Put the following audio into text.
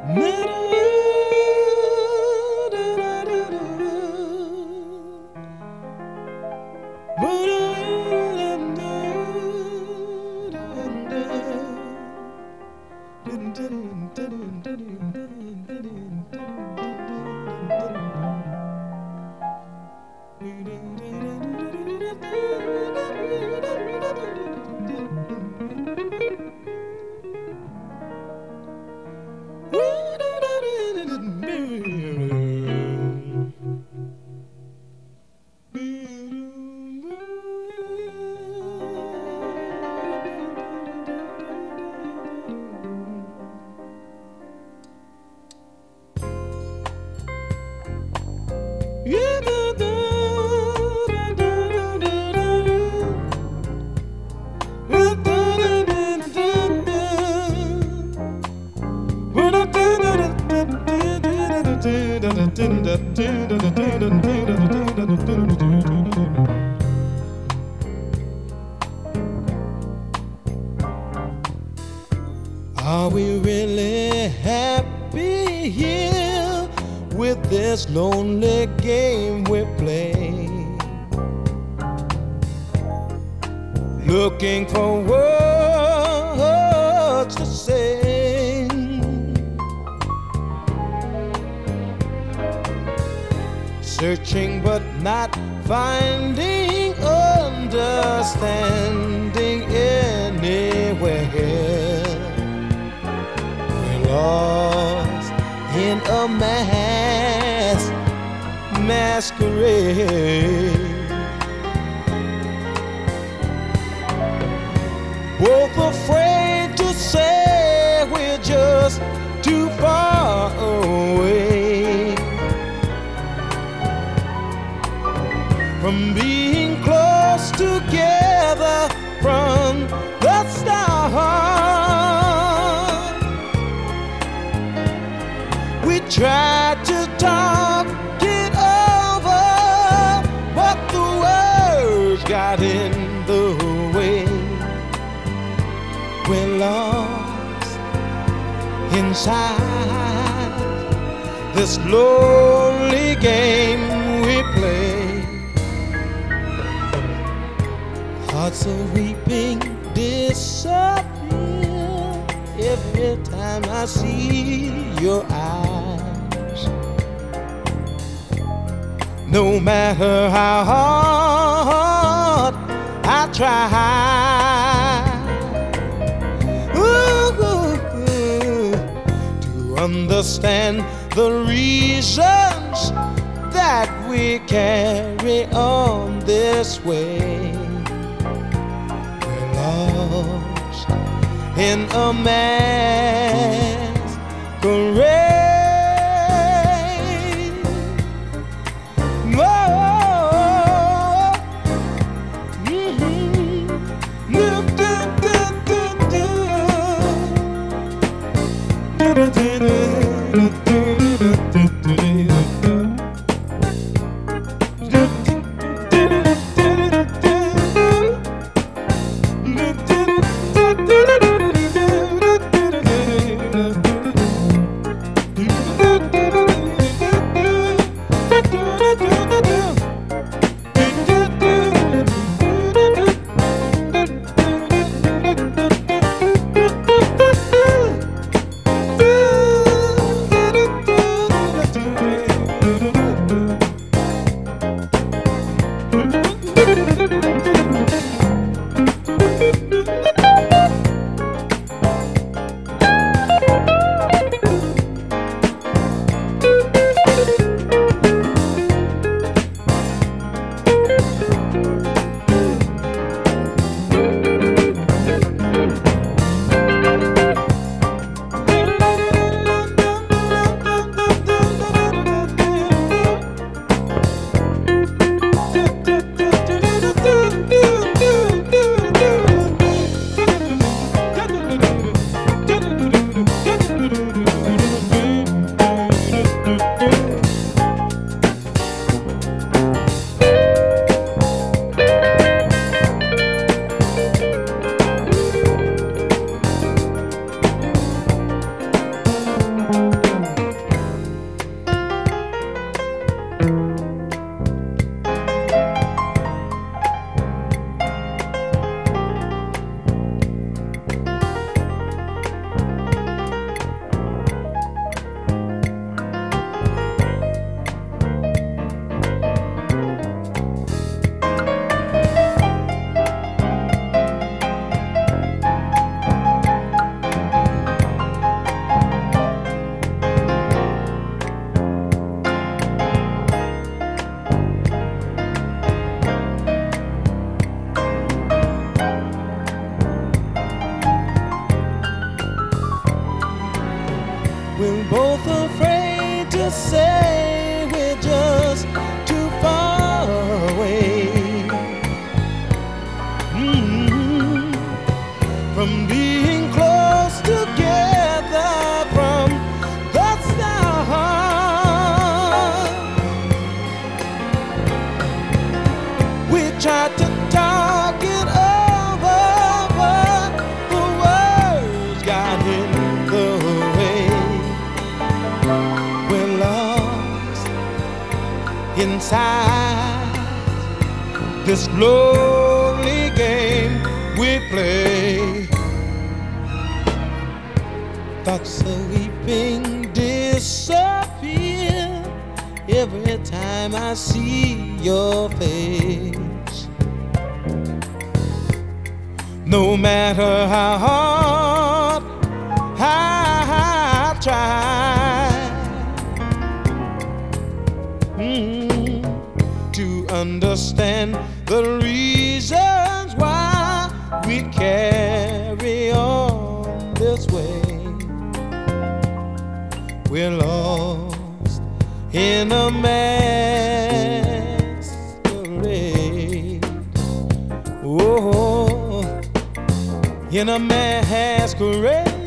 Are we really happy here with this lonely game we play? Looking for words to say, searching but not finding understanding anywhere. Lost in a masquerade, both afraid to say we're just too far away from being close together from the start. We tried to talk it over, but the words got in the way. We're lost inside this lonely game we play. Hearts are weeping, disappear every time I see your eyes. No matter how hard I try to understand the reasons that we carry on this way. We're lost in a masquerade. We're both afraid to say we're just too far away from being close together from the start. We tried to talk it over, but the words got in the way. We're lost inside this lonely game we play. Thoughts of weeping disappear every time I see your face. No matter how hard I try to understand the reasons why we carry on this way. We're lost in a masquerade. Oh, in a masquerade.